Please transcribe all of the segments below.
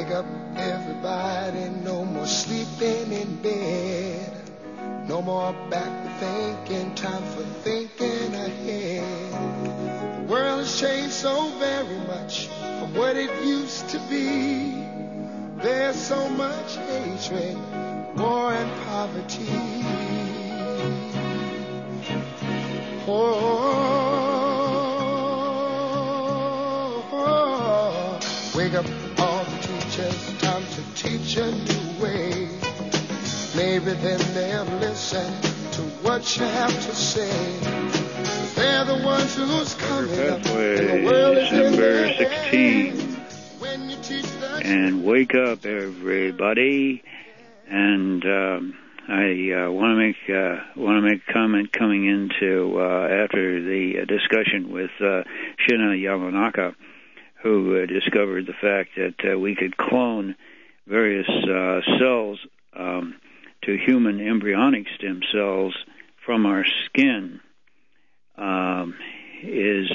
Wake up, everybody, no more sleeping in bed. No more backward thinking, time for thinking ahead. The world has changed so very much from what it used to be. There's so much hatred, war and poverty. Wake up all the teachers, time to teach a new way. Maybe then they'll listen to what you have to say. They're the ones who's coming up. December 16th. And wake up, everybody. And I want to make a comment coming into after the discussion with Shinya Yamanaka, who discovered the fact that we could clone various cells to human embryonic stem cells from our skin is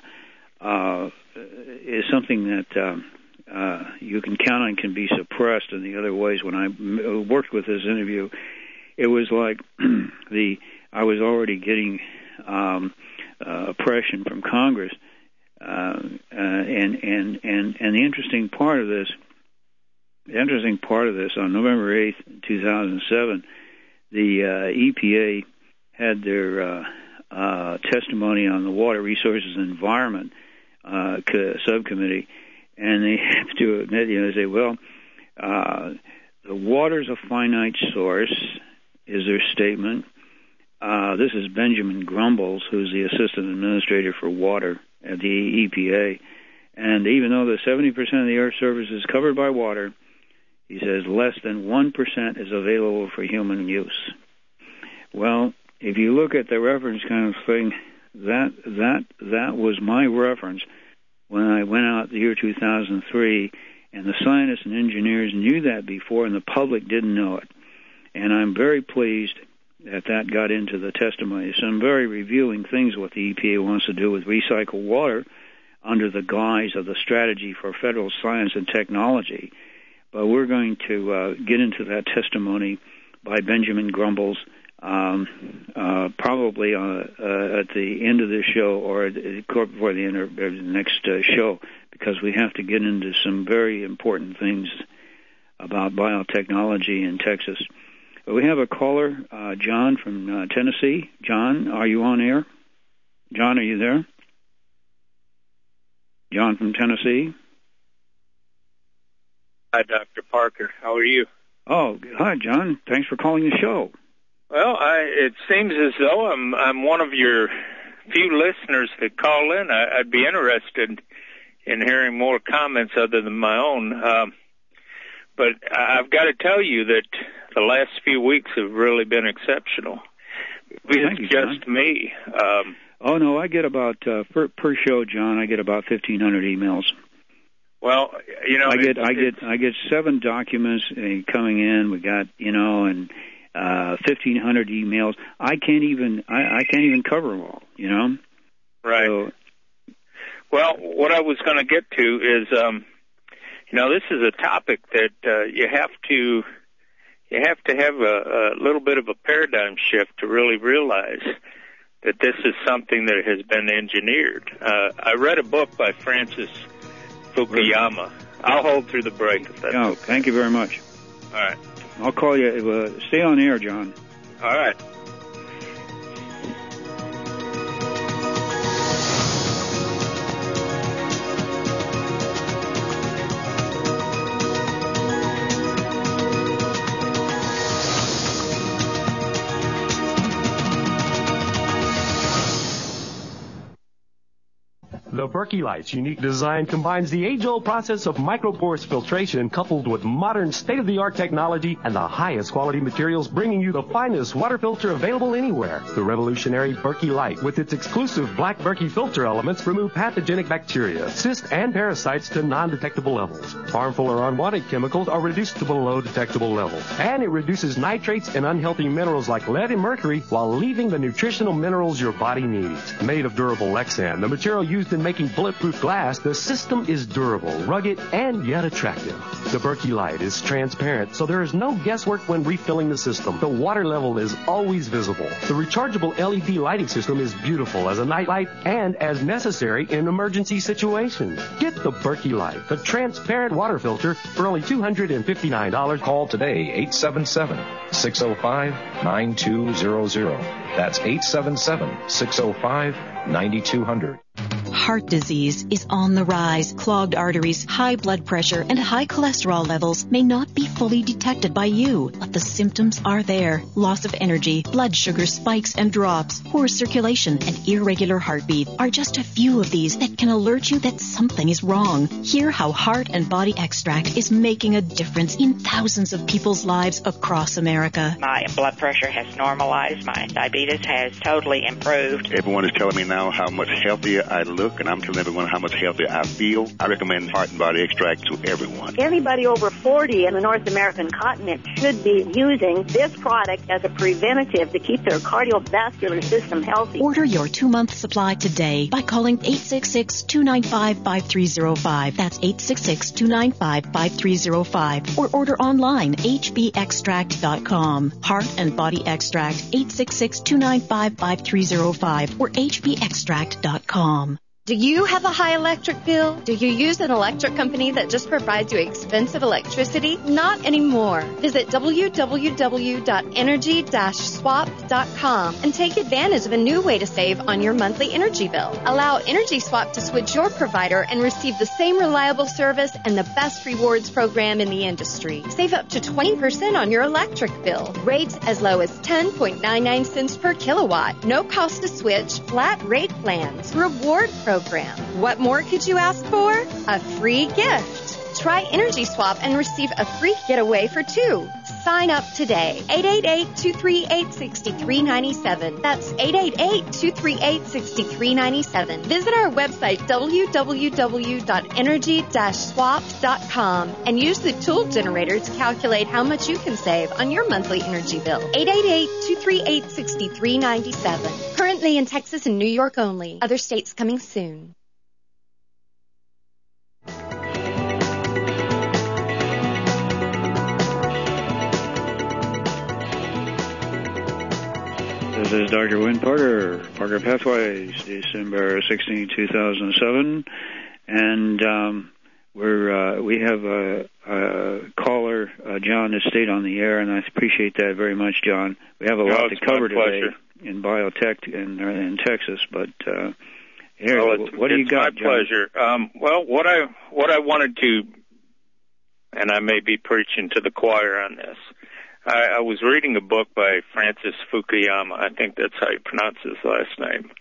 something that you can count on can be suppressed in the other ways. When I worked with this interview, it was like I was already getting oppression from Congress, and the interesting part of this. The interesting part of this, on November 8th, 2007, the EPA had their testimony on the Water Resources and Environment subcommittee, and they have to admit, they say, well, the water's a finite source, is their statement. This is Benjamin Grumbles, who's the Assistant Administrator for Water at the EPA, and even though the 70% of the Earth's surface is covered by water, he says less than 1% is available for human use. Well, if you look at the reference kind of thing, that was my reference when I went out the year 2003, and the scientists and engineers knew that before, and the public didn't know it. And I'm very pleased that got into the testimony. Some very revealing things what the EPA wants to do with recycled water under the guise of the Strategy for Federal Science and Technology. But we're going to get into that testimony by Benjamin Grumbles probably at the end of this show or before the end of the next show, because we have to get into some very important things about biotechnology in Texas. We have a caller, John from Tennessee. John, are you on air? John, are you there? John from Tennessee. Hi, Dr. Parker. How are you? Oh, hi, John. Thanks for calling the show. Well, it seems as though I'm one of your few listeners that call in. I'd be interested in hearing more comments other than my own. But I've got to tell you that the last few weeks have really been exceptional. It's just me. Oh, no, I get about, per show, John, I get about 1,500 emails. Well, I get 7 documents coming in. We got, and 1,500 emails. I can't even cover them all. Right. So, well, what I was going to get to is, this is a topic that you have to have a little bit of a paradigm shift to really realize that this is something that has been engineered. I read a book by Francis Fukuyama. I'll hold through the break if that's okay. Thank you very much. All right. I'll call you. Stay on air, John. All right. The Berkey Light's unique design combines the age-old process of microporous filtration coupled with modern state-of-the-art technology and the highest quality materials, bringing you the finest water filter available anywhere. The revolutionary Berkey Light, with its exclusive black Berkey filter elements, remove pathogenic bacteria, cysts, and parasites to non-detectable levels. Harmful or unwanted chemicals are reduced to below detectable levels. And it reduces nitrates and unhealthy minerals like lead and mercury while leaving the nutritional minerals your body needs. Made of durable Lexan, the material used in in making bulletproof glass, the system is durable, rugged, and yet attractive. The Berkey Light is transparent, so there is no guesswork when refilling the system. The water level is always visible. The rechargeable LED lighting system is beautiful as a night light and as necessary in emergency situations. Get the Berkey Light, the transparent water filter, for only $259. Call today, 877-605-9200. That's 877-605-9200. Heart disease is on the rise. Clogged arteries, high blood pressure, and high cholesterol levels may not be fully detected by you, but the symptoms are there. Loss of energy, blood sugar spikes and drops, poor circulation, and irregular heartbeat are just a few of these that can alert you that something is wrong. Hear how Heart and Body Extract is making a difference in thousands of people's lives across America. My blood pressure has normalized. My diabetes has totally improved. Everyone is telling me now how much healthier I look, and I'm telling everyone how much healthier I feel. I recommend Heart and Body Extract to everyone. Anybody over 40 in the North American continent should be using this product as a preventative to keep their cardiovascular system healthy. Order your 2-month supply today by calling 866-295-5305. That's 866-295-5305. Or order online, hbextract.com. Heart and Body Extract, 866-295-5305 or hbextract.com. Do you have a high electric bill? Do you use an electric company that just provides you expensive electricity? Not anymore. Visit www.energy-swap.com and take advantage of a new way to save on your monthly energy bill. Allow Energy Swap to switch your provider and receive the same reliable service and the best rewards program in the industry. Save up to 20% on your electric bill. Rates as low as 10.99 cents per kilowatt. No cost to switch. Flat rate plans. Reward program. What more could you ask for? A free gift. Try Energy Swap and receive a free getaway for 2. Sign up today. 888-238-6397. That's 888-238-6397. Visit our website, www.energy-swap.com, and use the tool generator to calculate how much you can save on your monthly energy bill. 888-238-6397. Currently in Texas and New York only. Other states coming soon. This is Dr. Wynn Parker, Parker Pathways, December 16, 2007, and we have a caller, John, that stayed on the air, and I appreciate that very much, John. We have a lot to cover today in biotech in Texas, but here, what do you got, John? My pleasure. Well, what I wanted to, and I may be preaching to the choir on this. I was reading a book by Francis Fukuyama. I think that's how you pronounce his last name.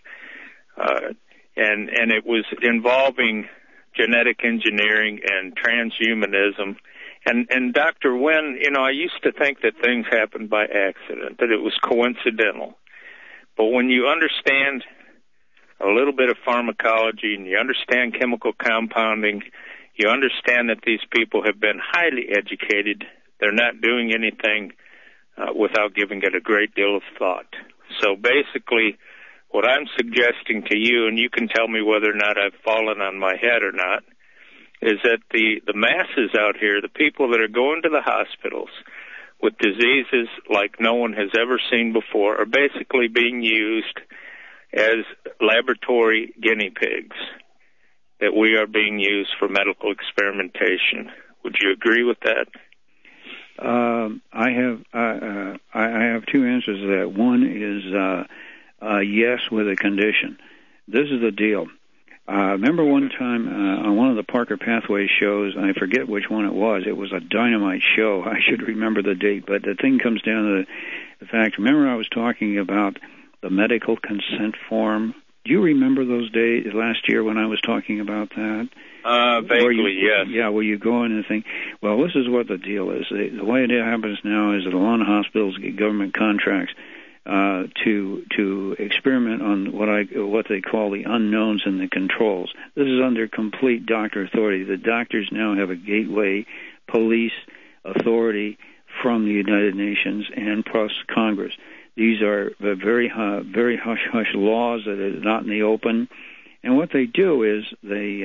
And it was involving genetic engineering and transhumanism. And Dr. Wynn, I used to think that things happened by accident, that it was coincidental. But when you understand a little bit of pharmacology and you understand chemical compounding, you understand that these people have been highly educated. They're not doing anything without giving it a great deal of thought. So basically, what I'm suggesting to you, and you can tell me whether or not I've fallen on my head or not, is that the masses out here, the people that are going to the hospitals with diseases like no one has ever seen before, are basically being used as laboratory guinea pigs, that we are being used for medical experimentation. Would you agree with that? I have two answers to that. One is yes, with a condition. This is the deal. Remember one time on one of the Parker Pathways shows, I forget which one it was. It was a dynamite show. I should remember the date, but the thing comes down to the fact. Remember, I was talking about the medical consent form. Do you remember those days last year when I was talking about that? Vaguely, yes. Yeah, where you go in and think, well, this is what the deal is. The way it happens now is that a lot of hospitals get government contracts to experiment on what they call the unknowns and the controls. This is under complete doctor authority. The doctors now have a gateway police authority from the United Nations and plus Congress. These are very hush-hush laws that are not in the open, And what they do is they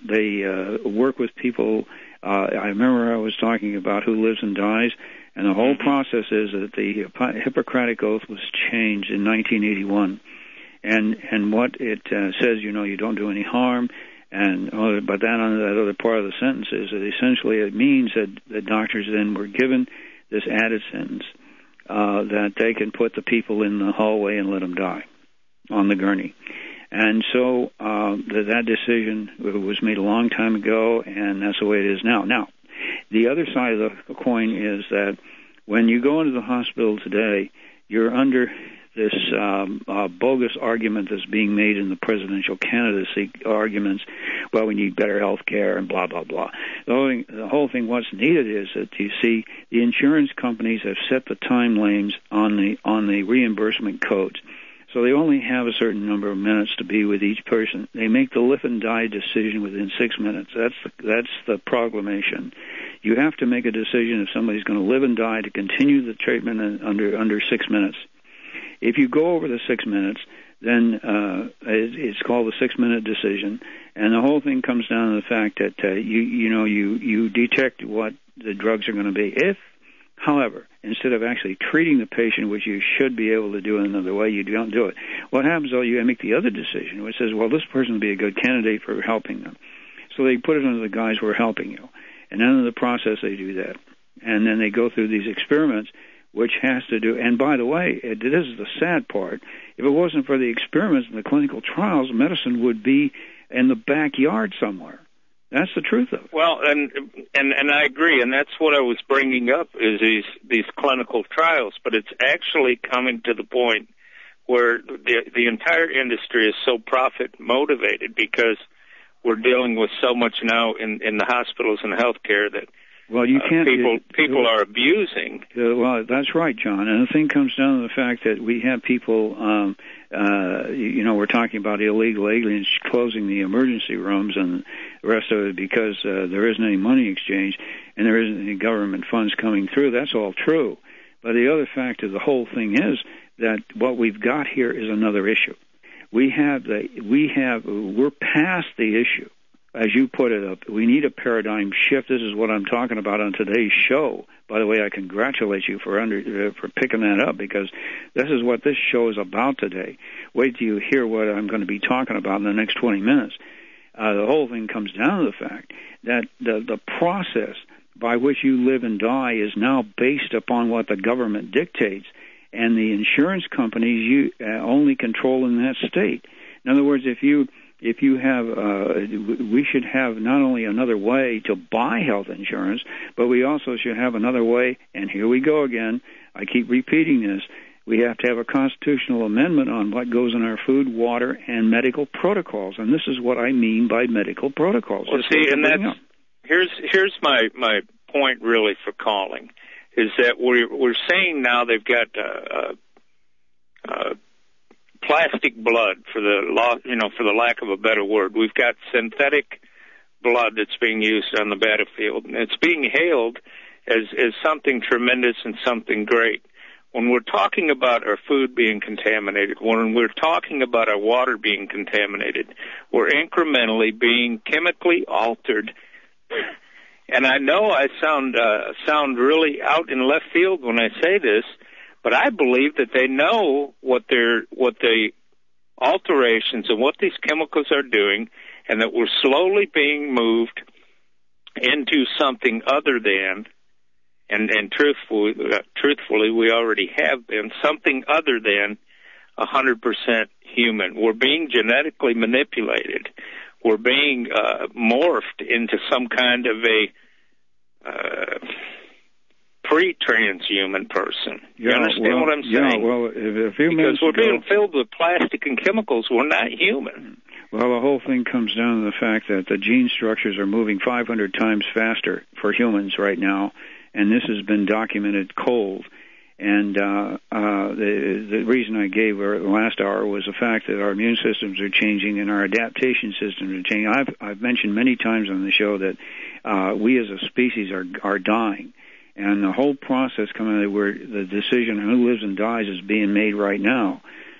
work with people. I remember I was talking about who lives and dies, and the whole process is that the Hippocratic Oath was changed in 1981, and what it says, you don't do any harm, but then on that other part of the sentence is that essentially it means that the doctors then were given this added sentence that they can put the people in the hallway and let them die on the gurney. And so that decision was made a long time ago, and that's the way it is now. Now, the other side of the coin is that when you go into the hospital today, you're under this bogus argument that's being made in the presidential candidacy arguments. Well, we need better health care and blah, blah, blah. The whole thing, what's needed is that, you see, the insurance companies have set the time lanes on the reimbursement codes. So they only have a certain number of minutes to be with each person. They make the live and die decision within 6 minutes. That's the proclamation. You have to make a decision if somebody's going to live and die to continue the treatment under 6 minutes. If you go over the 6 minutes, then it's called the 6-minute decision, and the whole thing comes down to the fact that you detect what the drugs are going to be. If, however, instead of actually treating the patient, which you should be able to do in another way, you don't do it. What happens, though, you make the other decision, which says, well, this person would be a good candidate for helping them. So they put it under the guise, we're helping you. And then in the process, they do that. And then they go through these experiments, which has to do, and by the way, this is the sad part, if it wasn't for the experiments and the clinical trials, medicine would be in the backyard somewhere. That's the truth of it. Well, and I agree, and that's what I was bringing up is these clinical trials. But it's actually coming to the point where the entire industry is so profit motivated because we're dealing with so much now in the hospitals and healthcare that you can't. People are abusing. Well, that's right, John. And the thing comes down to the fact that we have people. We're talking about illegal aliens closing the emergency rooms and the rest of it because there isn't any money exchange and there isn't any government funds coming through. That's all true. But the other fact of the whole thing is that what we've got here is another issue. We're past the issue. As you put it, we need a paradigm shift. This is what I'm talking about on today's show. By the way, I congratulate you for picking that up because this is what this show is about today. Wait till you hear what I'm going to be talking about in the next 20 minutes. The whole thing comes down to the fact that the process by which you live and die is now based upon what the government dictates, and the insurance companies only control in that state. In other words, if you have, we should have not only another way to buy health insurance, but we also should have another way, and here we go again, I keep repeating this, we have to have a constitutional amendment on what goes in our food, water, and medical protocols, and this is what I mean by medical protocols. Well, see, and that's, here's my point really for calling, is that we're saying now they've got plastic blood, for the lack of a better word. We've got synthetic blood that's being used on the battlefield, and it's being hailed as something tremendous and something great. When we're talking about our food being contaminated, when we're talking about our water being contaminated, we're incrementally being chemically altered. And I know I sound really out in left field when I say this, but I believe that they know what the alterations and what these chemicals are doing, and that we're slowly being moved into something other than, and truthfully, we already have been something other than 100% human. We're being genetically manipulated. We're being morphed into some kind of a pre-transhuman person. You understand what I'm saying? Yeah, well, a few because we're being filled with plastic and chemicals. We're not human. Well, the whole thing comes down to the fact that the gene structures are moving 500 times faster for humans right now, and this has been documented cold. And the reason I gave last hour was the fact that our immune systems are changing and our adaptation systems are changing. I've mentioned many times on the show that we as a species are dying. And the whole process coming out where the decision on who lives and dies is being made right now.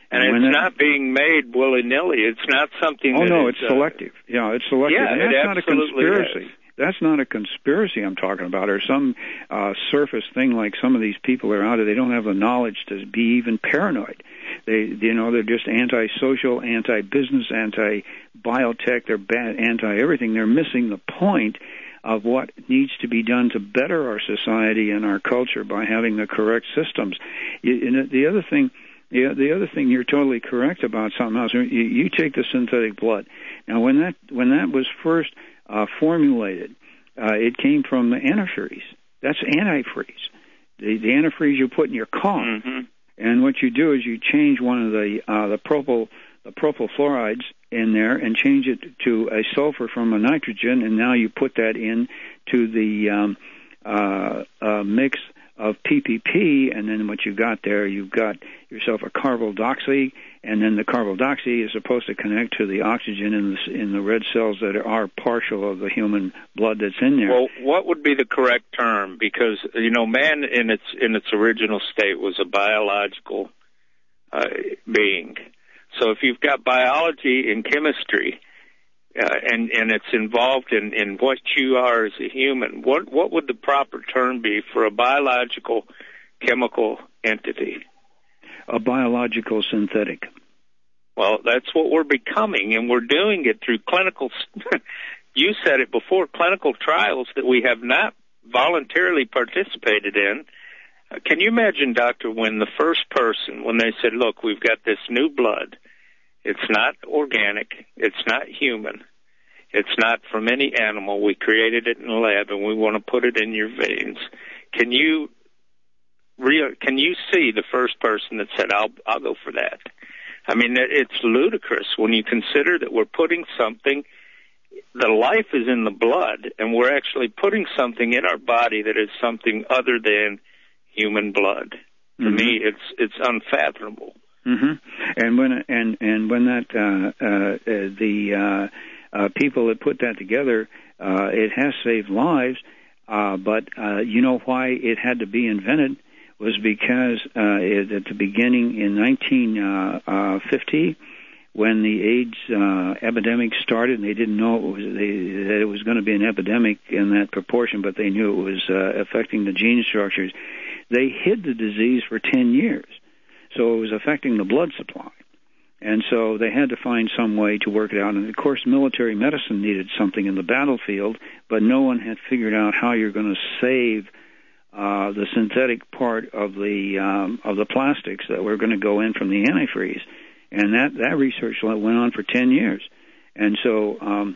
And it's not being made willy-nilly. It's not something Oh, that no, is, it's selective. Yeah, it's selective. Yeah, and that's it not a absolutely conspiracy. is. That's not a conspiracy I'm talking about, or some surface thing like some of these people are out there. They don't have the knowledge to be even paranoid. They're just anti-social, anti-business, anti-biotech. They're bad, anti-everything. They're missing the point of what needs to be done to better our society and our culture by having the correct systems. The other thing you're totally correct about something else. You take the synthetic blood. Now, when that was first formulated, it came from the antifreeze. That's antifreeze. The antifreeze you put in your car. Mm-hmm. And what you do is you change one of the propyl fluorides in there and change it to a sulfur from a nitrogen, and now you put that in to the mix of PPP, and then what you got there, you've got yourself a carboxy, and then the carboxy is supposed to connect to the oxygen in the red cells that are partial of the human blood that's in there. Well, what would be the correct term? Because man in its original state was a biological being. So if you've got biology and chemistry, and it's involved in what you are as a human, what would the proper term be for a biological chemical entity? A biological synthetic. Well, that's what we're becoming, and we're doing it through clinical, you said it before, clinical trials that we have not voluntarily participated in. Can you imagine, Doctor, when the first person, when they said, look, we've got this new blood, it's not organic, it's not human, it's not from any animal, we created it in a lab and we want to put it in your veins. Can you see the first person that said, I'll go for that? I mean, it's ludicrous when you consider that we're putting something, the life is in the blood, and we're actually putting something in our body that is something other than human blood. Mm-hmm. To me, it's unfathomable. Mm-hmm. And when the people that put that together, it has saved lives. But you know why it had to be invented was because at the beginning in 1950, when the AIDS epidemic started, and they didn't know that it was going to be an epidemic in that proportion, but they knew it was affecting the gene structures. They hid the disease for 10 years. So it was affecting the blood supply. And so they had to find some way to work it out. And, of course, military medicine needed something in the battlefield, but no one had figured out how you're going to save the synthetic part of the plastics that were going to go in from the antifreeze. And that research went on for 10 years. And so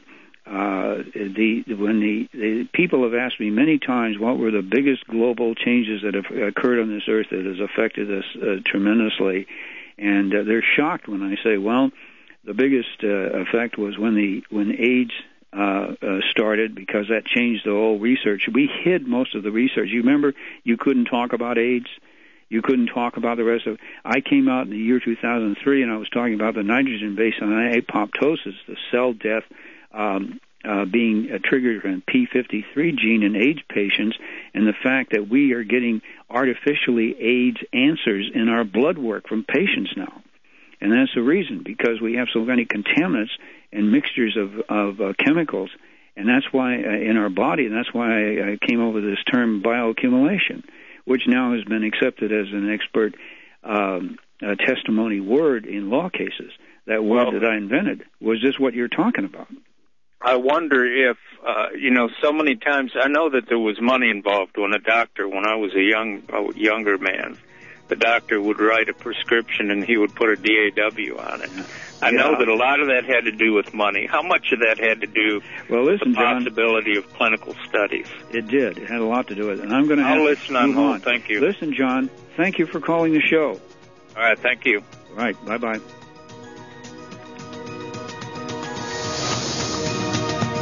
when the people have asked me many times what were the biggest global changes that have occurred on this earth that has affected us tremendously, and they're shocked when I say, well, the biggest effect was when AIDS started, because that changed the whole research. We hid most of the research. You remember you couldn't talk about AIDS? You couldn't talk about the rest of it. I came out in the year 2003, and I was talking about the nitrogen based on apoptosis, the cell death being triggered in P53 gene in AIDS patients, and the fact that we are getting artificially AIDS answers in our blood work from patients now. And that's the reason, because we have so many contaminants and mixtures of chemicals, and that's why in our body, and that's why I came up with this term bioaccumulation, which now has been accepted as an expert testimony word in law cases. That word that I invented. Was this what you're talking about? I wonder if, so many times, I know that there was money involved when I was a younger man, the doctor would write a prescription and he would put a DAW on it. I know that a lot of that had to do with money. How much of that had to do with the possibility of clinical studies? It did. It had a lot to do with it. And I'm going to I'll listen on hold. Thank you. Listen, John, thank you for calling the show. All right, thank you. All right, bye-bye.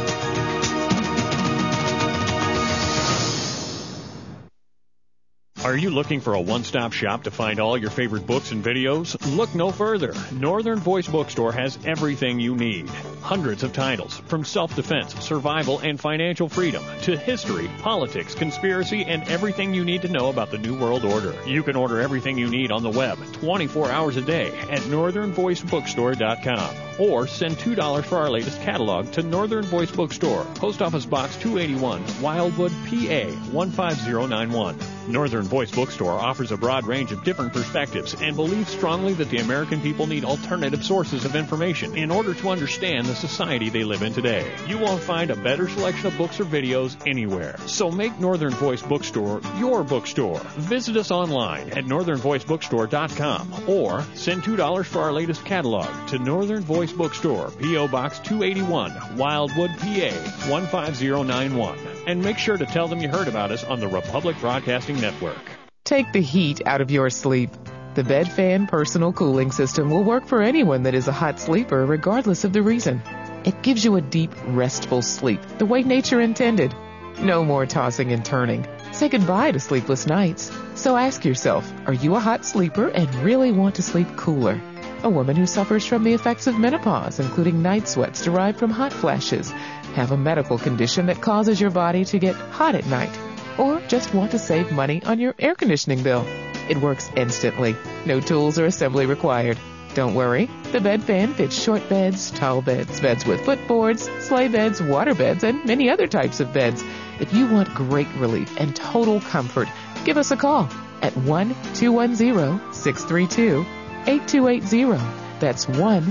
Are Are you looking for a one-stop shop to find all your favorite books and videos? Look no further. Northern Voice Bookstore has everything you need. Hundreds of titles, from self-defense, survival, and financial freedom to history, politics, conspiracy, and everything you need to know about the New World Order. You can order everything you need on the web 24 hours a day at northernvoicebookstore.com. Or send $2 for our latest catalog to Northern Voice Bookstore, Post Office Box 281, Wildwood, PA 15091. Northern Voice Bookstore offers a broad range of different perspectives and believes strongly that the American people need alternative sources of information in order to understand the society they live in today. You won't find a better selection of books or videos anywhere. So make Northern Voice Bookstore your bookstore. Visit us online at northernvoicebookstore.com or send $2 for our latest catalog to Northern Voice Bookstore, P.O. Box 281, Wildwood, PA 15091. And make sure to tell them you heard about us on the Republic Broadcasting Network. Take the heat out of your sleep. The Bed Fan Personal Cooling System will work for anyone that is a hot sleeper, regardless of the reason. It gives you a deep, restful sleep, the way nature intended. No more tossing and turning. Say goodbye to sleepless nights. So ask yourself, are you a hot sleeper and really want to sleep cooler? A woman who suffers from the effects of menopause, including night sweats derived from hot flashes, have a medical condition that causes your body to get hot at night, or just want to save money on your air conditioning bill. It works instantly. No tools or assembly required. Don't worry. The Bed Fan fits short beds, tall beds, beds with footboards, sleigh beds, water beds, and many other types of beds. If you want great relief and total comfort, give us a call at 1-210-632-8280. That's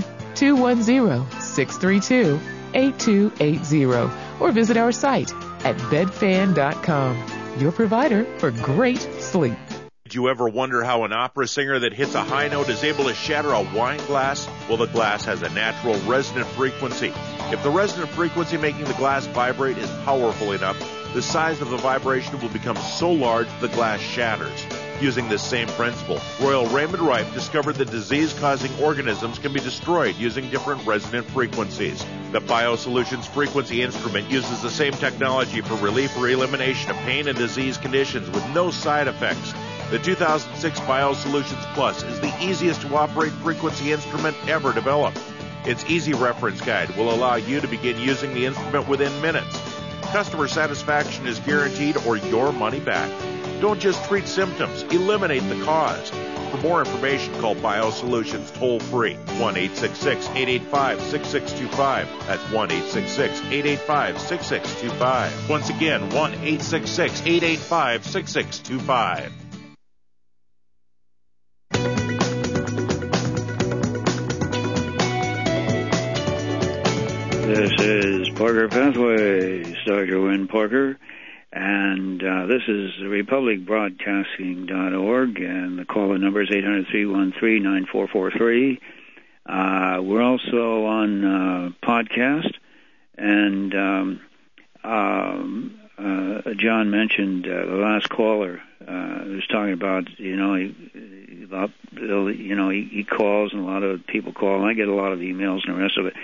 1-210-632-8280. Or visit our site at bedfan.com. Your provider for great sleep. Did you ever wonder how an opera singer that hits a high note is able to shatter a wine glass? Well, the glass has a natural resonant frequency. If the resonant frequency making the glass vibrate is powerful enough, the size of the vibration will become so large the glass shatters. Using this same principle, Royal Raymond Rife discovered that disease-causing organisms can be destroyed using different resonant frequencies. The BioSolutions Frequency Instrument uses the same technology for relief or elimination of pain and disease conditions with no side effects. The 2006 BioSolutions Plus is the easiest to operate frequency instrument ever developed. Its easy reference guide will allow you to begin using the instrument within minutes. Customer satisfaction is guaranteed or your money back. Don't just treat symptoms, eliminate the cause. For more information, call BioSolutions toll-free, 1-866-885-6625. That's 1-866-885-6625. Once again, 1-866-885-6625. This is Parker Pathways, Dr. Wynn Parker, and this is republicbroadcasting.org, and the call-in number is 800-313-9443. We're also on podcast, and John mentioned the last caller was talking about, he calls, and a lot of people call, and I get a lot of emails and the rest of it.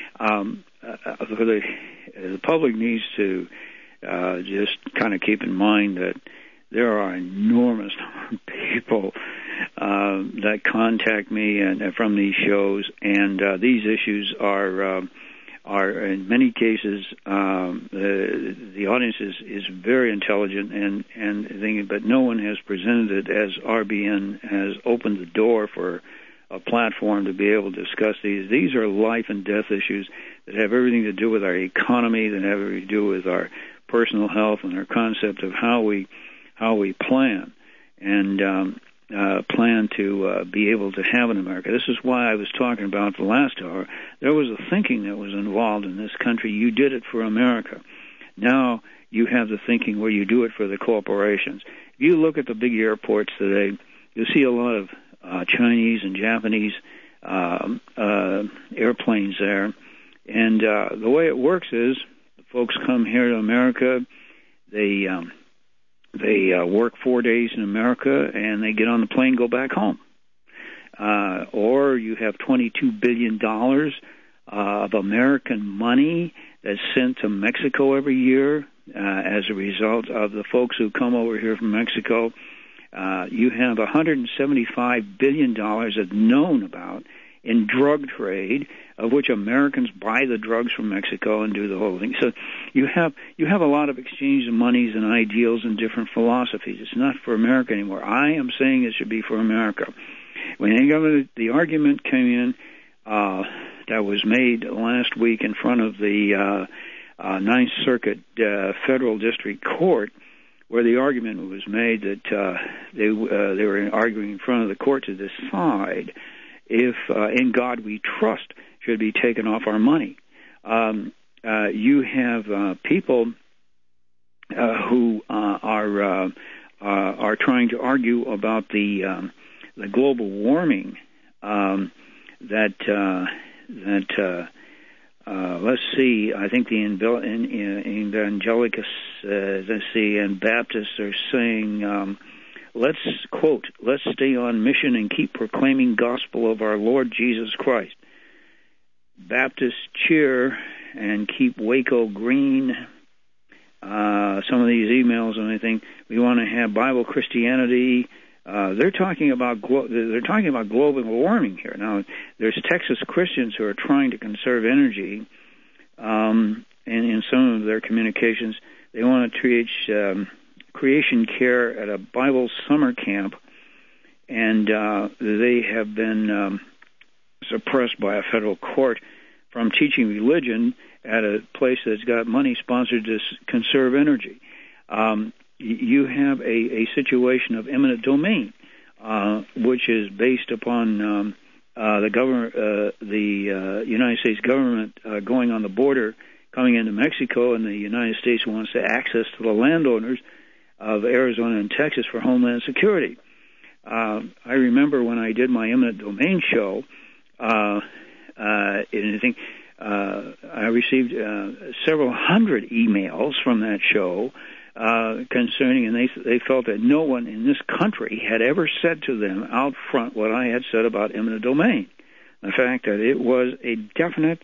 The public needs to just kind of keep in mind that there are enormous people that contact me and from these shows, and these issues are in many cases the audience is very intelligent and thinking, but no one has presented it as RBN has opened the door for a platform to be able to discuss these. These are life and death issues that have everything to do with our economy, that have everything to do with our personal health and our concept of how we plan and plan to be able to have in America. This is why I was talking about the last hour. There was a thinking that was involved in this country. You did it for America. Now you have the thinking where you do it for the corporations. If you look at the big airports today, you'll see a lot of Chinese and Japanese airplanes there. And the way it works is the folks come here to America, they work 4 days in America, and they get on the plane and go back home. Or you have $22 billion of American money that's sent to Mexico every year as a result of the folks who come over here from Mexico. You have $175 billion that's known about in drug trade, of which Americans buy the drugs from Mexico and do the whole thing. So you have a lot of exchange of monies and ideals and different philosophies. It's not for America anymore. I am saying it should be for America. When the argument came in that was made last week in front of the Ninth Circuit Federal District Court, where the argument was made that they were arguing in front of the court to decide if In God We Trust should be taken off our money. You have people who are trying to argue about the global warming let's see, I think the Evangelicals, and Baptists are saying, let's stay on mission and keep proclaiming gospel of our Lord Jesus Christ. Baptists cheer and keep Waco green. Some of these emails, and I think we want to have Bible Christianity. They're talking about global warming here. Now, there's Texas Christians who are trying to conserve energy, and in some of their communications, they want to teach creation care at a Bible summer camp, and they have been suppressed by a federal court from teaching religion at a place that's got money sponsored to conserve energy. You have a situation of eminent domain, which is based upon the United States government going on the border, coming into Mexico, and the United States wants to access to the landowners of Arizona and Texas for homeland security. I remember when I did my eminent domain show, I received several hundred emails from that show concerning, and they felt that no one in this country had ever said to them out front what I had said about eminent domain. The fact that it was a definite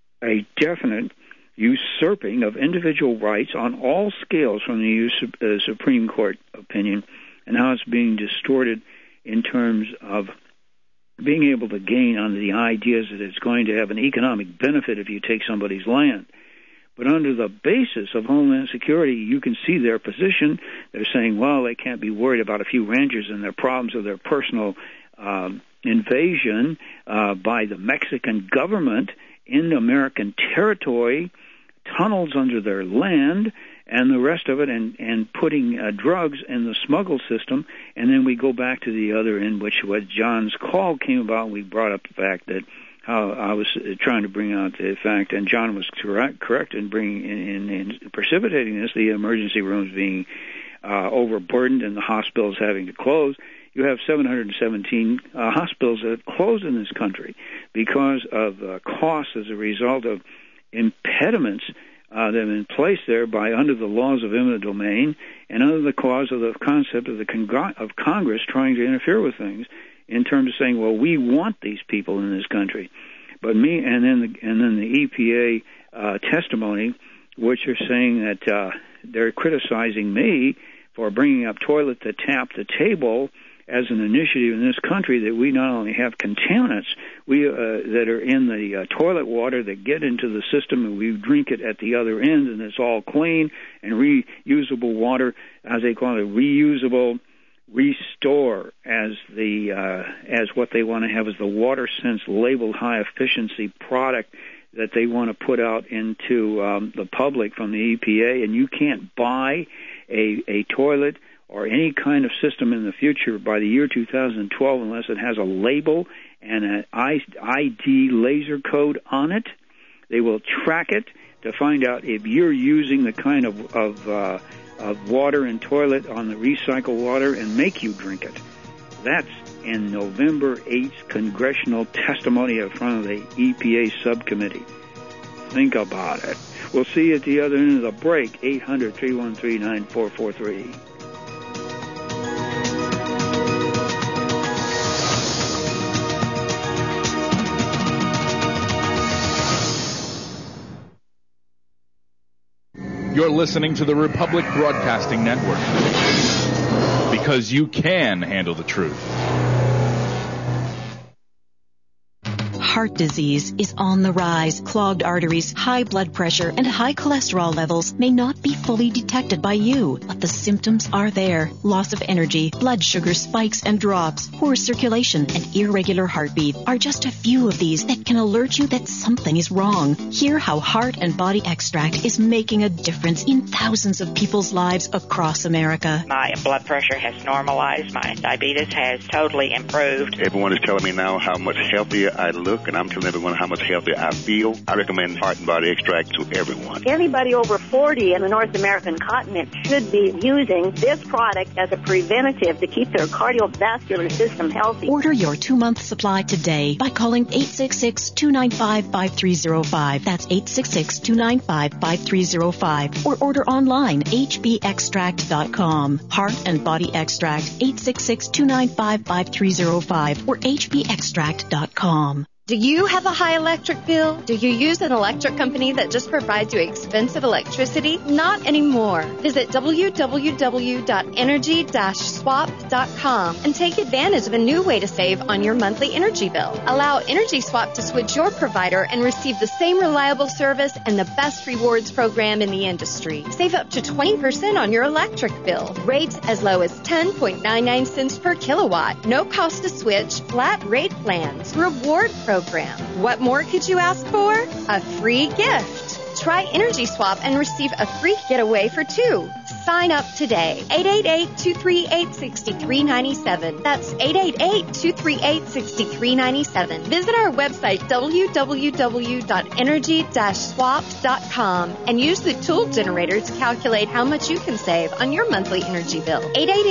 usurping of individual rights on all scales from the Supreme Court opinion, and how it's being distorted in terms of being able to gain on the ideas that it's going to have an economic benefit if you take somebody's land. But under the basis of Homeland Security, you can see their position. They're saying, well, they can't be worried about a few ranchers and their problems of their personal invasion by the Mexican government in American territory, tunnels under their land, and the rest of it, and putting drugs in the smuggle system. And then we go back to the other end, which what John's call came about. We brought up the fact that how I was trying to bring out the fact, and John was correct in bringing in precipitating this, the emergency rooms being overburdened and the hospitals having to close. You have 717 hospitals that have closed in this country because of costs as a result of impediments that have been placed there by under the laws of eminent domain and under the cause of the concept of of Congress trying to interfere with things in terms of saying, well, we want these people in this country. But and then the EPA testimony, which are saying that they're criticizing me for bringing up toilet to tap to table as an initiative in this country, that we not only have contaminants that are in the toilet water that get into the system, and we drink it at the other end, and it's all clean and reusable water, as they call it, reusable restore, as what they want to have is the WaterSense labeled high efficiency product that they want to put out into the public from the EPA. And you can't buy a toilet or any kind of system in the future by the year 2012 unless it has a label and an ID laser code on it. They will track it to find out if you're using the kind of water and toilet on the recycled water and make you drink it. That's in November 8th congressional testimony in front of the EPA subcommittee. Think about it. We'll see you at the other end of the break, 800-313-9443. You're listening to the Republic Broadcasting Network. because you can handle the truth. Heart disease is on the rise. Clogged arteries, high blood pressure, and high cholesterol levels may not be fully detected by you, but the symptoms are there. Loss of energy, blood sugar spikes and drops, poor circulation, and irregular heartbeat are just a few of these that can alert you that something is wrong. Hear how Heart and Body Extract is making a difference in thousands of people's lives across America. My blood pressure has normalized. My diabetes has totally improved. Everyone is telling me now how much healthier I look, and I'm telling everyone how much healthier I feel. I recommend Heart and Body Extract to everyone. Anybody over 40 in the North American continent should be using this product as a preventative to keep their cardiovascular system healthy. Order your 2-month supply today by calling 866-295-5305. That's 866-295-5305. Or order online, hbextract.com. Heart and Body Extract, 866-295-5305 or hbextract.com. Do you have a high electric bill? Do you use an electric company that just provides you expensive electricity? Not anymore. Visit www.energy-swap.com and take advantage of a new way to save on your monthly energy bill. Allow Energy Swap to switch your provider and receive the same reliable service and the best rewards program in the industry. Save up to 20% on your electric bill. Rates as low as 10.99 cents per kilowatt. No cost to switch. Flat rate plans. Reward program. What more could you ask for? A free gift. Try Energy Swap and receive a free getaway for 2. Sign up today. 888-238-6397. That's 888-238-6397. Visit our website, www.energy-swap.com, and use the tool generator to calculate how much you can save on your monthly energy bill.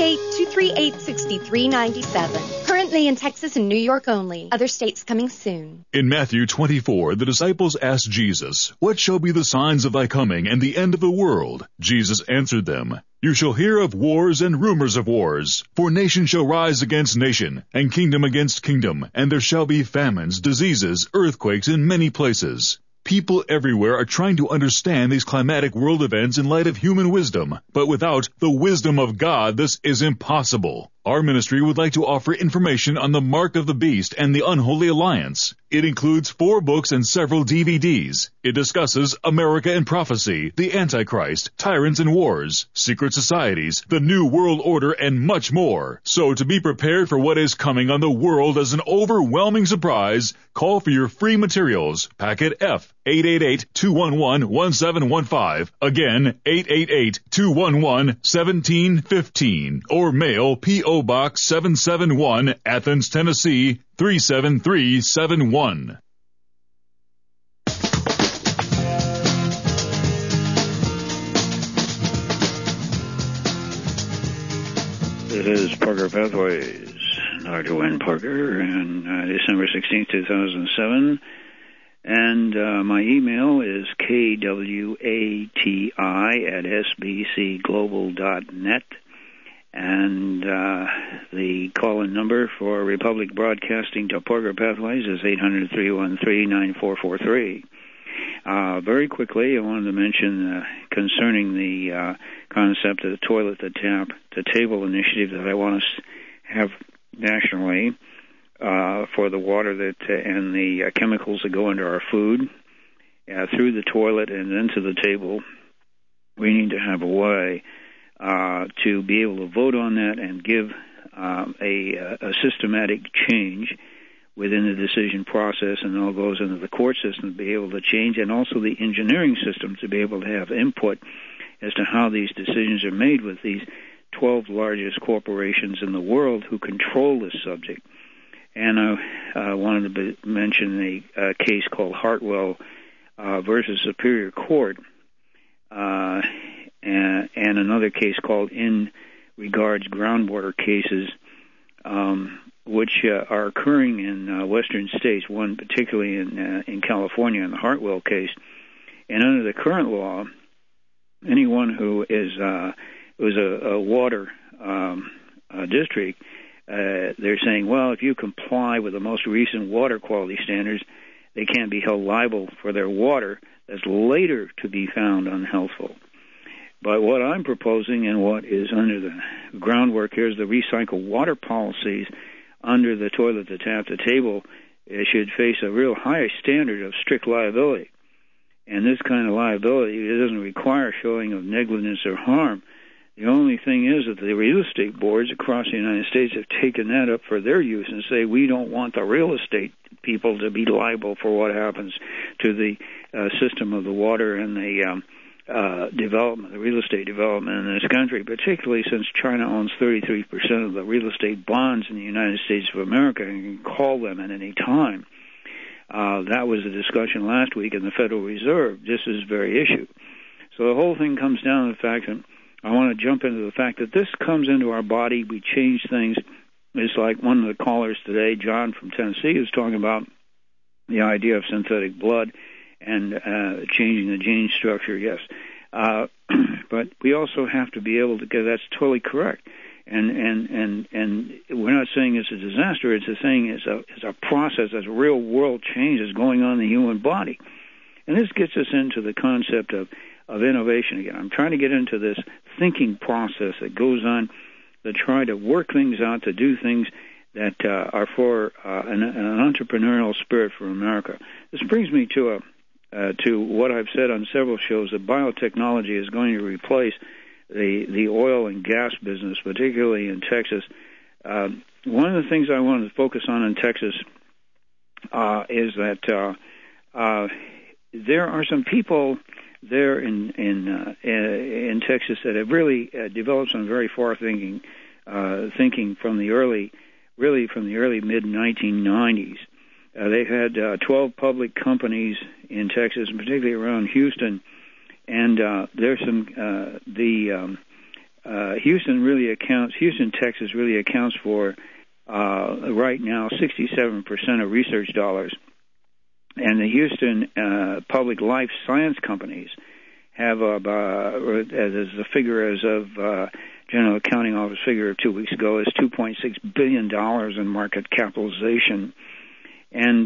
888-238-6397. Currently in Texas and New York only. Other states coming soon. In Matthew 24, the disciples asked Jesus, "What shall be the signs of thy coming and the end of the world?" Jesus answered them, "You shall hear of wars and rumors of wars. For nation shall rise against nation, and kingdom against kingdom, and there shall be famines, diseases, earthquakes in many places." People everywhere are trying to understand these climatic world events in light of human wisdom, but without the wisdom of God, this is impossible. Our ministry would like to offer information on the Mark of the Beast and the Unholy Alliance. It includes 4 books and several DVDs. It discusses America and prophecy, the Antichrist, tyrants and wars, secret societies, the New World Order, and much more. So to be prepared for what is coming on the world as an overwhelming surprise, call for your free materials. Packet F, 888-211-1715. Again, 888-211-1715. Or mail P.O. Box 771, Athens, Tennessee, 37371. This is Parker Pathways, Dr. Wayne Parker, and December 16, 2007. And my email is kwati@sbcglobal.net. And the call-in number for Republic Broadcasting to Parker Pathways is 800-313-9443. Very quickly, I wanted to mention concerning the concept of the toilet to tap to table initiative that I want to have nationally for the water that and the chemicals that go into our food through the toilet and into the table. We need to have a way to be able to vote on that and give a systematic change within the decision process, and all goes into the court system to be able to change, and also the engineering system to be able to have input as to how these decisions are made with these 12 largest corporations in the world who control this subject. And I wanted to mention a case called Hartwell versus Superior Court, and another case called In Regards Groundwater cases, which are occurring in western states, one particularly in California in the Hartwell case. And under the current law, anyone who is a water district, they're saying, well, if you comply with the most recent water quality standards, they can't be held liable for their water that's later to be found unhealthful. But what I'm proposing and what is under the groundwork here is the recycled water policies under the toilet, the tap, the table. It should face a real high standard of strict liability. And this kind of liability, it doesn't require showing of negligence or harm. The only thing is that the real estate boards across the United States have taken that up for their use and say we don't want the real estate people to be liable for what happens to the system of the water and the development, the real estate development in this country, particularly since China owns 33% of the real estate bonds in the United States of America and can call them at any time. That was a discussion last week in the Federal Reserve. This is the very issue. So the whole thing comes down to the fact that I want to jump into the fact that this comes into our body. We change things. It's like one of the callers today, John from Tennessee, is talking about the idea of synthetic blood and changing the gene structure, yes. But we also have to be able to get that's totally correct. And we're not saying it's a disaster. It's saying it's a process, as real world change is going on in the human body. And this gets us into the concept of innovation again. I'm trying to get into this thinking process that goes on to try to work things out, to do things that are for an entrepreneurial spirit for America. This brings me to what I've said on several shows, that biotechnology is going to replace the oil and gas business, particularly in Texas. One of the things I wanted to focus on in Texas is that there are some people there in Texas that have really developed some very far thinking from the early mid-1990s. They've had 12 public companies in Texas, and particularly around Houston. And there's some Houston, Texas really accounts for right now 67% of research dollars. And the Houston public life science companies have as a figure as of General Accounting Office figure of 2 weeks ago is $2.6 billion in market capitalization. And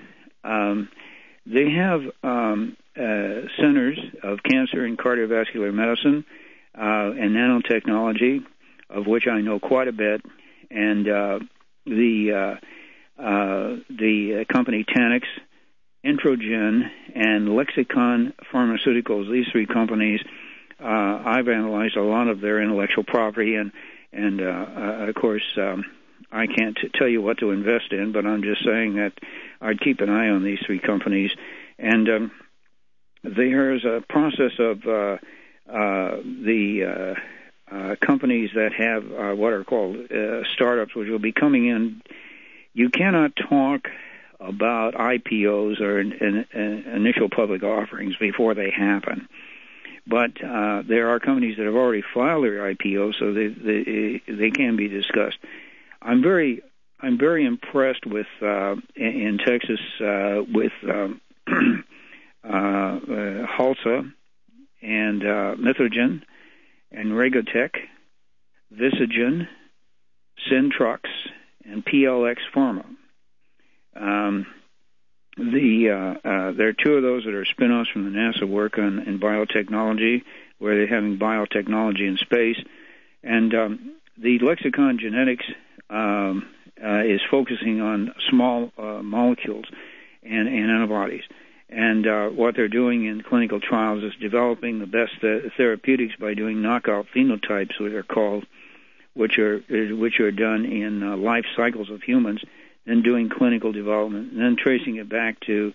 they have centers of cancer and cardiovascular medicine and nanotechnology, of which I know quite a bit, and the company Tanix, Introgen, and Lexicon Pharmaceuticals. These three companies, I've analyzed a lot of their intellectual property, and of course, I can't tell you what to invest in, but I'm just saying that I'd keep an eye on these three companies. And there's a process of the companies that have what are called startups, which will be coming in. You cannot talk about IPOs or initial public offerings before they happen. But there are companies that have already filed their IPO, so they can be discussed. I'm very impressed with in Texas with Halsa and Mithogen and Regotech, Visagen, Syntrux, and PLX Pharma. There are two of those that are spin-offs from the NASA work in biotechnology, where they're having biotechnology in space. And the Lexicon Genetics is focusing on small molecules and antibodies. And what they're doing in clinical trials is developing the best therapeutics by doing knockout phenotypes, what they're called, which are done in life cycles of humans, then doing clinical development, and then tracing it back to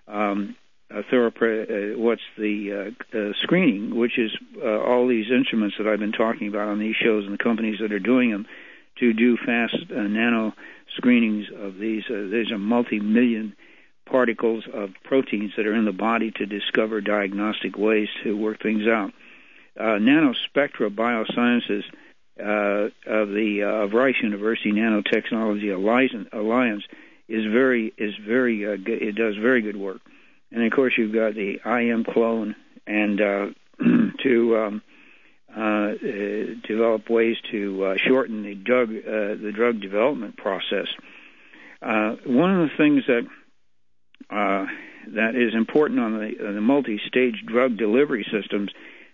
screening, which is all these instruments that I've been talking about on these shows and the companies that are doing them to do fast nano screenings of these. There's a multi-million particles of proteins that are in the body to discover diagnostic ways to work things out. Nanospectra Biosciences of Rice University Nanotechnology Alliance is very good. It does very good work. And of course, you've got the IM clone and to develop ways to shorten the drug development process. One of the things that is important on the multi-stage drug delivery systems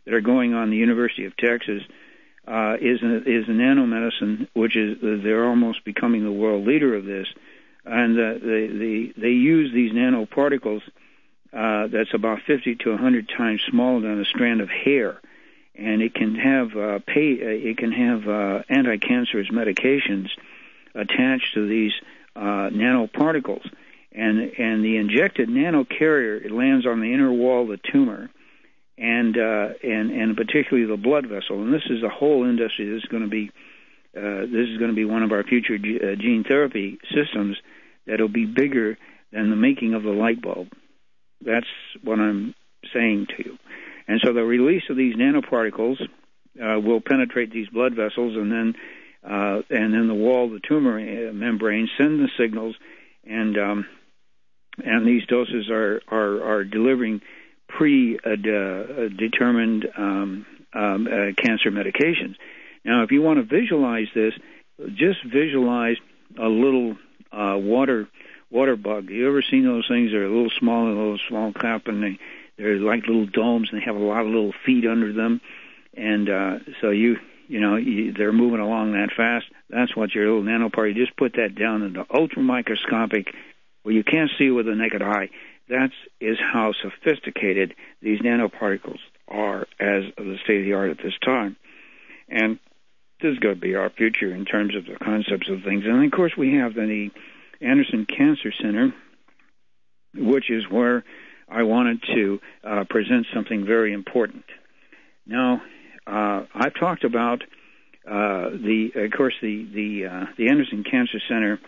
that are going on the University of Texas is nanomedicine, which is they're almost becoming the world leader of this, and they use these nanoparticles that's about 50 to 100 times smaller than a strand of hair, and it can have anti-cancerous medications attached to these nanoparticles, and the injected nanocarrier, it lands on the inner wall of the tumor, and particularly the blood vessel. And this is a whole industry. This is going to be one of our future gene therapy systems that'll be bigger than the making of the light bulb. That's what I'm saying to you. And so the release of these nanoparticles will penetrate these blood vessels, and then the wall of the tumor membrane send the signals, and these doses are delivering predetermined cancer medications. Now, if you want to visualize this, just visualize a little water bug. You ever seen those things? They're a little small cap, and they're like little domes, and they have a lot of little feet under them, and so they're moving along that fast. That's what your little nanoparticle. You just put that down in the ultramicroscopic, where you can't see with the naked eye. That is how sophisticated these nanoparticles are as of the state of the art at this time. And this is going to be our future in terms of the concepts of things. And, of course, we have the Anderson Cancer Center, which is where I wanted to present something very important. Now, I've talked about the Anderson Cancer Center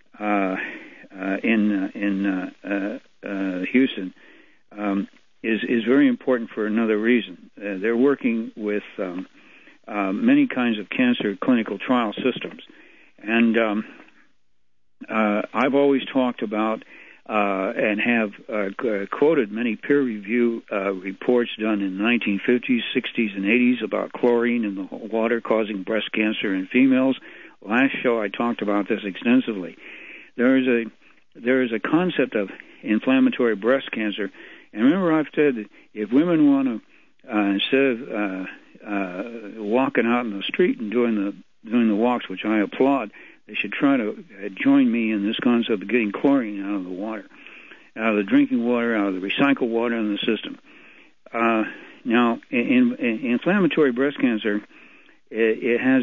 in Houston is very important for another reason. They're working with many kinds of cancer clinical trial systems, and I've always talked about and have quoted many peer review reports done in the 1950s, 60s, and 80s about chlorine in the water causing breast cancer in females. Last show I talked about this extensively. There is a concept of inflammatory breast cancer, and remember I've said that if women want to instead of walking out in the street and doing the walks, which I applaud, they should try to join me in this concept of getting chlorine out of the water, out of the drinking water, out of the recycled water in the system. Now, in inflammatory breast cancer, it has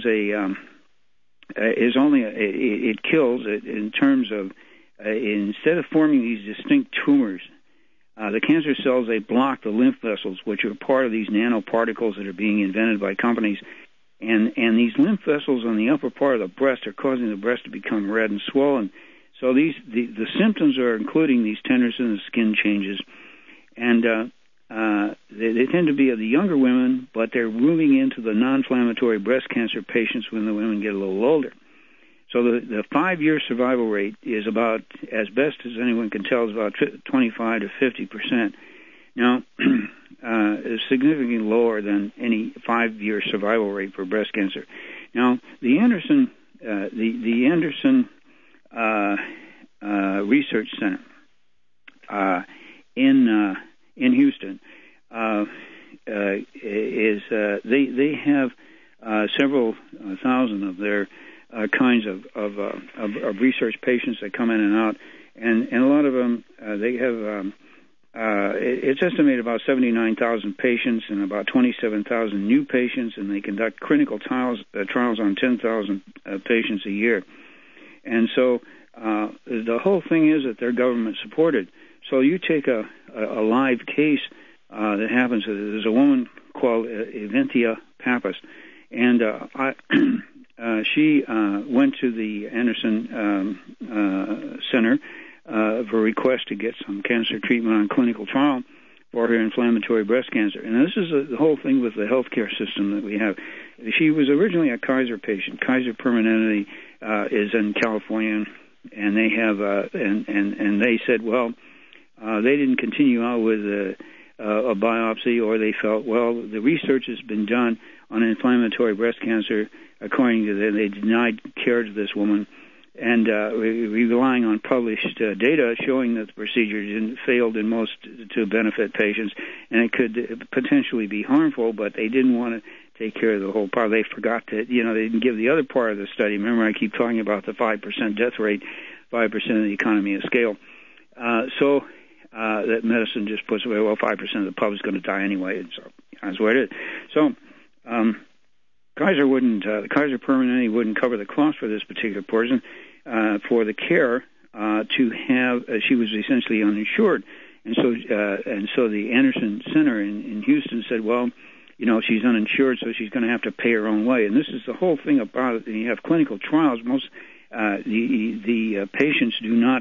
it kills in terms of instead of forming these distinct tumors, the cancer cells, they block the lymph vessels, which are part of these nanoparticles that are being invented by companies. And these lymph vessels on the upper part of the breast are causing the breast to become red and swollen. So the symptoms are including these tenderness and skin changes, and they tend to be of the younger women, but they're moving into the non-inflammatory breast cancer patients when the women get a little older. So the 5-year survival rate is about, as best as anyone can tell, is about 25 to 50%. Now, is significantly lower than any 5-year survival rate for breast cancer. Now, the Anderson Research Center in Houston they have several thousand of their kinds of research patients that come in and out, and a lot of them they have. It's estimated about 79,000 patients and about 27,000 new patients, and they conduct clinical trials on 10,000 patients a year. And so the whole thing is that they're government supported. So you take a live case that happens. There's a woman called Eventia Pappas, and she went to the Anderson Center for a request to get some cancer treatment on clinical trial for her inflammatory breast cancer. And this is the whole thing with the healthcare system that we have. She was originally a Kaiser patient. Kaiser Permanente is in California, and they have and they said, well, they didn't continue on with a biopsy, or they felt, well, the research has been done on inflammatory breast cancer. According to them, they denied care to this woman. and relying on published data showing that the procedure failed in most to benefit patients, and it could potentially be harmful, but they didn't want to take care of the whole part. They forgot to, they didn't give the other part of the study. Remember, I keep talking about the 5% death rate, 5% of the economy of scale. So that medicine just puts away, 5% of the public is going to die anyway, and so that's what it is. So Kaiser Permanente wouldn't cover the cost for this particular person for the care to have. She was essentially uninsured, and so the Anderson Center in Houston said, well, she's uninsured, so she's going to have to pay her own way. And this is the whole thing about it. You have clinical trials. Most the patients do not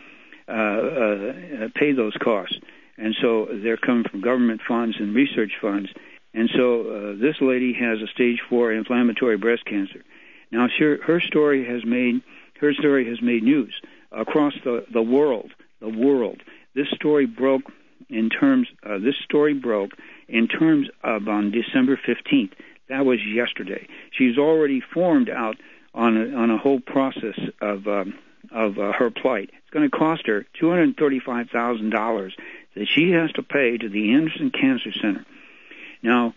pay those costs, and so they're coming from government funds and research funds. And so this lady has a stage 4 inflammatory breast cancer. Now, her story has made news across the world. This story broke in terms of on December 15th. That was yesterday. She's already formed out on a whole process of her plight. It's going to cost her $235,000 that she has to pay to the Anderson Cancer Center. Now,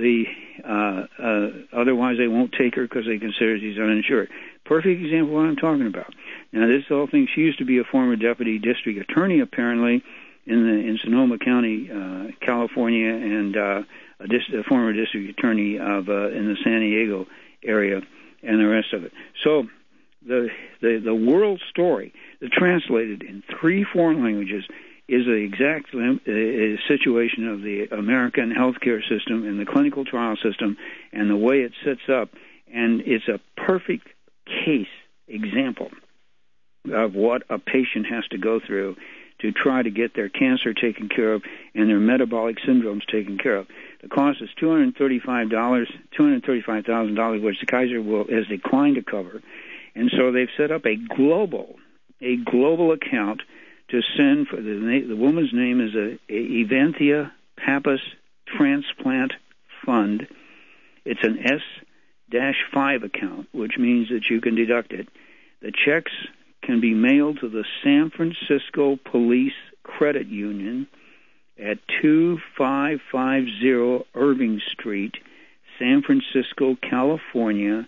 otherwise they won't take her because they consider she's uninsured. Perfect example of what I'm talking about. Now, this whole thing, she used to be a former deputy district attorney, apparently, in Sonoma County, California, and a former district attorney in the San Diego area, and the rest of it. So the world story, translated in 3 foreign languages, is the exact situation of the American healthcare system and the clinical trial system and the way it sets up. And it's a perfect case example of what a patient has to go through to try to get their cancer taken care of and their metabolic syndromes taken care of. The cost is $235,000, which the Kaiser has declined to cover. And so they've set up a global account to send for the woman's name is Evanthea Pappas Transplant Fund. It's an S-5 account, which means that you can deduct it. The checks can be mailed to the San Francisco Police Credit Union at 2550 Irving Street, San Francisco, California,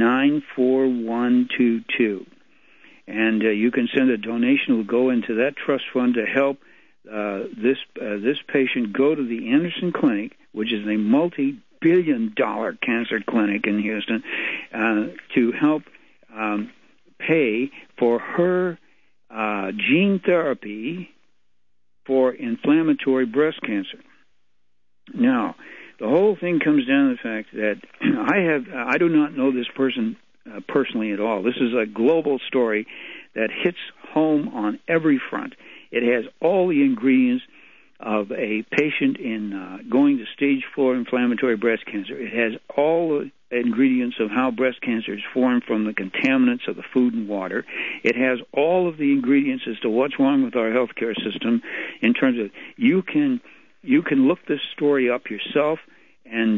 94122. And you can send a donation. Will go into that trust fund to help this patient go to the Anderson Clinic, which is a multi-billion-dollar cancer clinic in Houston, to help pay for her gene therapy for inflammatory breast cancer. Now, the whole thing comes down to the fact that I do not know this person personally at all. This is a global story that hits home on every front. It has all the ingredients of a patient in going to stage 4 inflammatory breast cancer. It has all the ingredients of how breast cancer is formed from the contaminants of the food and water. It has all of the ingredients as to what's wrong with our healthcare system in terms of you can look this story up yourself and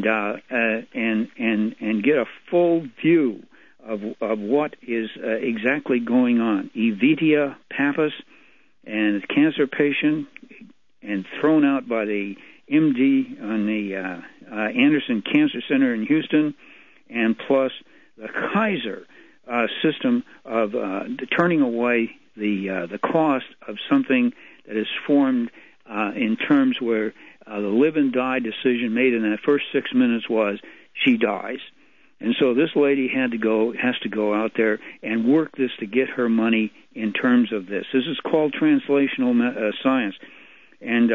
get a full view of what is exactly going on. Evanthea Pappas and a cancer patient and thrown out by the MD on the Anderson Cancer Center in Houston, and plus the Kaiser system of turning away the cost of something that is formed in terms where the live and die decision made in that first 6 minutes was she dies. And so this lady has to go out there and work this to get her money in terms of this. This is called translational science. And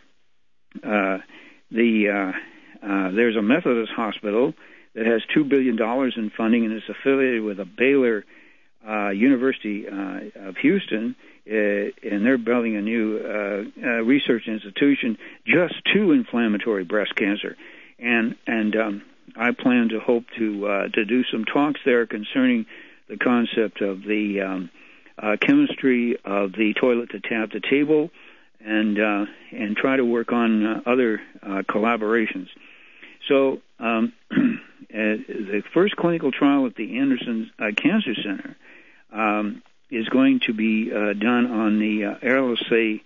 there's a Methodist hospital that has $2 billion in funding and is affiliated with a Baylor University of Houston, and they're building a new research institution just to inflammatory breast cancer. And I plan to hope to do some talks there concerning the concept of the chemistry of the toilet to tap the table, and try to work on other collaborations. So the first clinical trial at the Anderson Cancer Center is going to be done on the AURLASE,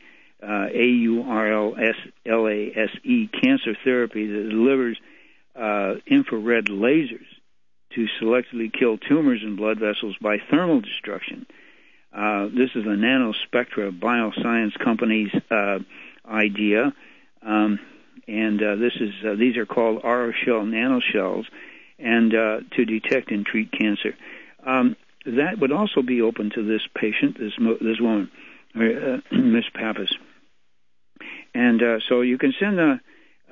AURLSE cancer therapy that delivers infrared lasers to selectively kill tumors in blood vessels by thermal destruction. This is a Nanospectra Bioscience company's idea, and these are called aeroshell nanoshells, and to detect and treat cancer. That would also be open to this patient, this woman, Miss Pappas, and so you can send the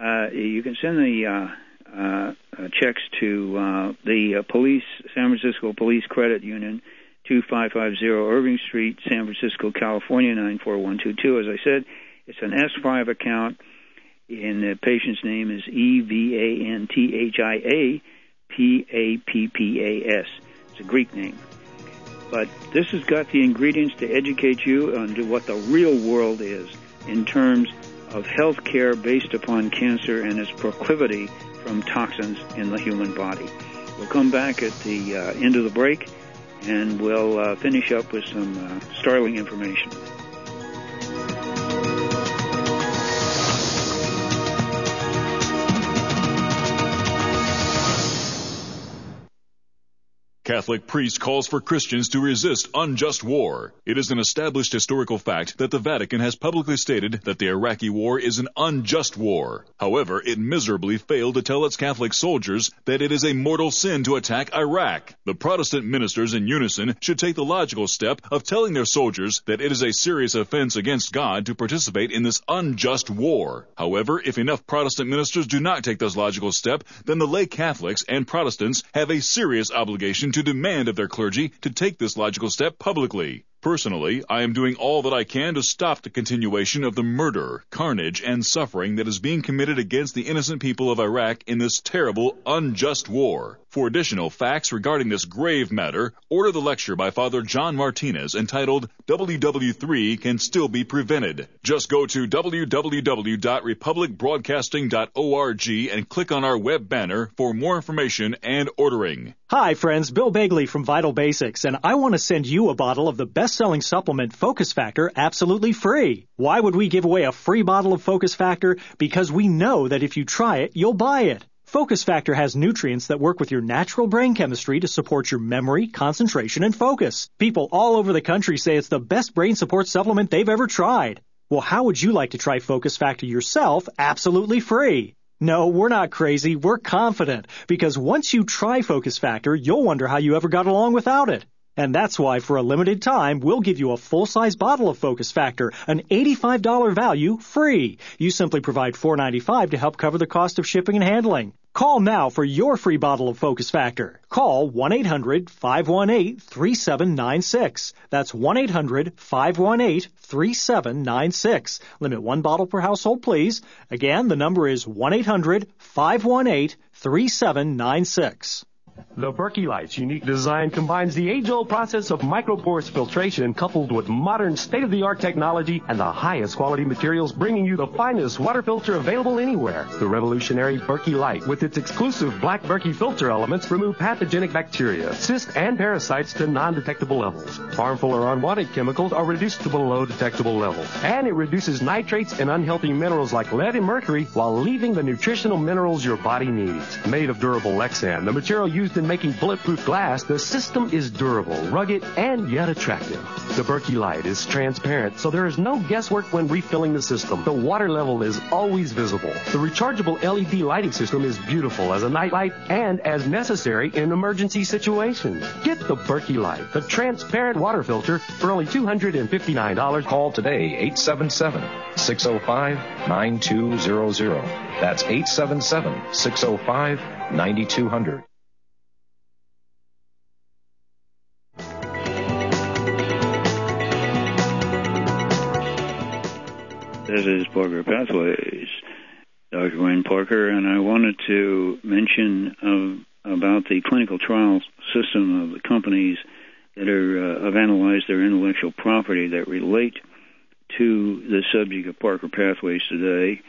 checks to the police, San Francisco Police Credit Union, 2550 Irving Street, San Francisco, California, 94122. As I said, it's an S5 account, and the patient's name is EVANTHIA PAPPAS. It's a Greek name. But this has got the ingredients to educate you on what the real world is in terms of health care based upon cancer and its proclivity from toxins in the human body. We'll come back at the end of the break, and we'll finish up with some startling information. Catholic priest calls for Christians to resist unjust war. It is an established historical fact that the Vatican has publicly stated that the Iraqi war is an unjust war. However, it miserably failed to tell its Catholic soldiers that it is a mortal sin to attack Iraq. The Protestant ministers in unison should take the logical step of telling their soldiers that it is a serious offense against God to participate in this unjust war. However, if enough Protestant ministers do not take this logical step, then the lay Catholics and Protestants have a serious obligation to demand of their clergy to take this logical step publicly. Personally, I am doing all that I can to stop the continuation of the murder, carnage, and suffering that is being committed against the innocent people of Iraq in this terrible, unjust war. For additional facts regarding this grave matter, order the lecture by Father John Martinez entitled WW3 Can Still Be Prevented. Just go to www.republicbroadcasting.org and click on our web banner for more information and ordering. Hi friends, Bill Bagley from Vital Basics, and I want to send you a bottle of the best-selling supplement Focus Factor absolutely free. Why would we give away a free bottle of Focus Factor? Because we know that if you try it, you'll buy it. Focus Factor has nutrients that work with your natural brain chemistry to support your memory, concentration, and focus. People all over the country say it's the best brain support supplement they've ever tried. Well, how would you like to try Focus Factor yourself absolutely free? No, we're not crazy. We're confident. Because once you try Focus Factor, you'll wonder how you ever got along without it. And that's why, for a limited time, we'll give you a full-size bottle of Focus Factor, an $85 value, free. You simply provide $4.95 to help cover the cost of shipping and handling. Call now for your free bottle of Focus Factor. Call 1-800-518-3796. That's 1-800-518-3796. Limit one bottle per household, please. Again, the number is 1-800-518-3796. The Berkey Light's unique design combines the age-old process of micropores filtration coupled with modern state-of-the-art technology and the highest quality materials, bringing you the finest water filter available anywhere. The revolutionary Berkey Light, with its exclusive black Berkey filter elements, remove pathogenic bacteria, cysts, and parasites to non-detectable levels. Harmful or unwanted chemicals are reduced to below detectable levels. And it reduces nitrates and unhealthy minerals like lead and mercury while leaving the nutritional minerals your body needs. Made of durable Lexan, the material used in making bulletproof glass, the system is durable, rugged, and yet attractive. The Berkey Light is transparent, so there is no guesswork when refilling the system. The water level is always visible. The rechargeable LED lighting system is beautiful as a night light and as necessary in emergency situations. Get the Berkey Light, the transparent water filter, for only $259. Call today, 877-605-9200. That's 877-605-9200. This is Parker Pathways, Dr. Wayne Parker, and I wanted to mention about the clinical trial system of the companies that have analyzed their intellectual property that relate to the subject of Parker Pathways today.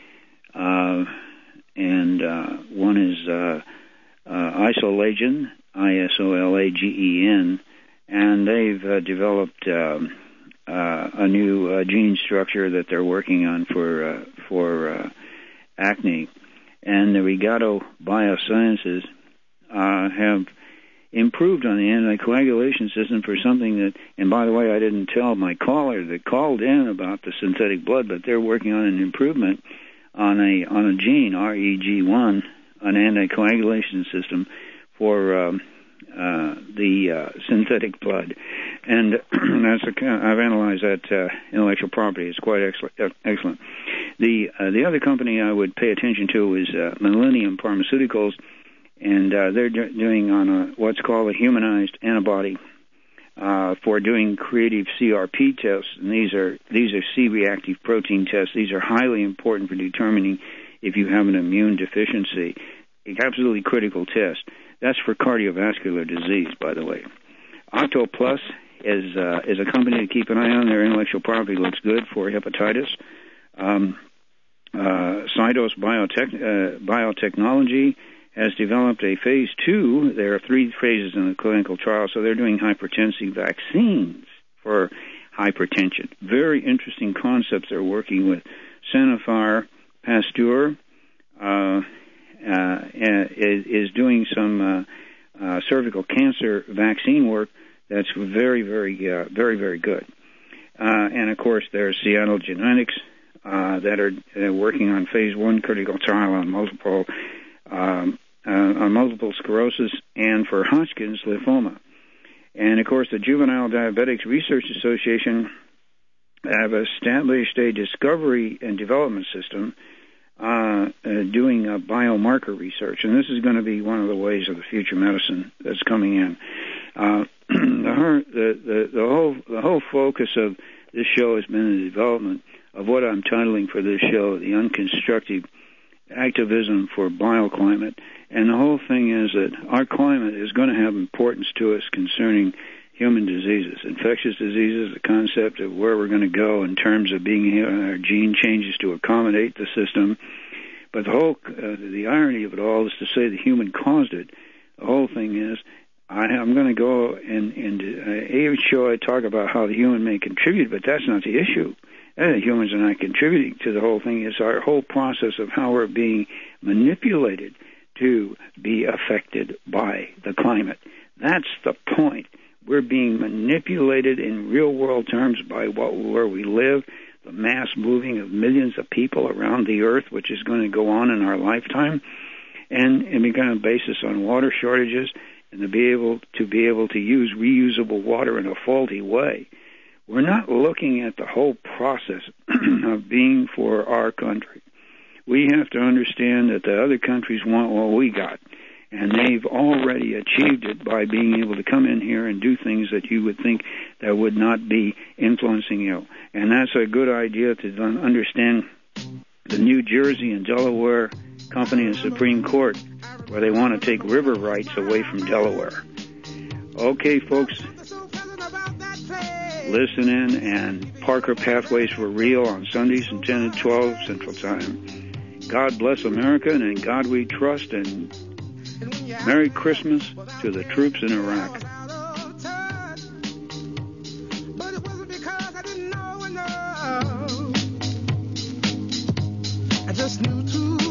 And one is Isolagen, ISOLAGEN, and they've developed a new gene structure that they're working on for acne. And the Rigato Biosciences have improved on the anticoagulation system for something that, and by the way, I didn't tell my caller that called in about the synthetic blood, but they're working on an improvement on a gene, REG1, an anticoagulation system for the synthetic blood. And I've analyzed that intellectual property. It's quite excellent. The other company I would pay attention to is Millennium Pharmaceuticals, and they're doing on what's called a humanized antibody for doing creative CRP tests, and these are C-reactive protein tests. These are highly important for determining if you have an immune deficiency. Absolutely critical test. That's for cardiovascular disease, by the way. Octoplus is a company to keep an eye on. Their intellectual property looks good for hepatitis. Cytos Biotechnology has developed a phase 2. There are 3 phases in the clinical trial, so they're doing hypertensive vaccines for hypertension. Very interesting concepts they're working with. Sanofi Pasteur is doing some cervical cancer vaccine work that's very, very good. And, of course, there's Seattle Genetics that are working on phase 1 critical trial on multiple sclerosis and for Hodgkin's lymphoma. And, of course, the Juvenile Diabetics Research Association have established a discovery and development system doing biomarker research. And this is going to be one of the ways of the future medicine that's coming in. The whole focus of this show has been the development of what I'm titling for this show, the unconstructive activism for bioclimate. And the whole thing is that our climate is going to have importance to us concerning human diseases, infectious diseases, the concept of where we're going to go in terms of being our gene changes to accommodate the system. But the irony of it all is to say the human caused it. The whole thing is, I'm going to go and every show I talk about how the human may contribute, but that's not the issue. The humans are not contributing to the whole thing. It's our whole process of how we're being manipulated to be affected by the climate. That's the point. We're being manipulated in real-world terms by where we live, the mass moving of millions of people around the earth, which is going to go on in our lifetime, and we're going to base this on water shortages and to be able to use reusable water in a faulty way. We're not looking at the whole process of being for our country. We have to understand that the other countries want what we got, and they've already achieved it by being able to come in here and do things that you would think that would not be influencing you. And that's a good idea to understand the New Jersey and Delaware company and Supreme Court, where they want to take river rights away from Delaware. Okay, folks, listen in, and Parker Pathways for Real on Sundays from 10 to 12 Central Time. God bless America, and in God we trust, and Merry Christmas to the troops in Iraq. I just knew to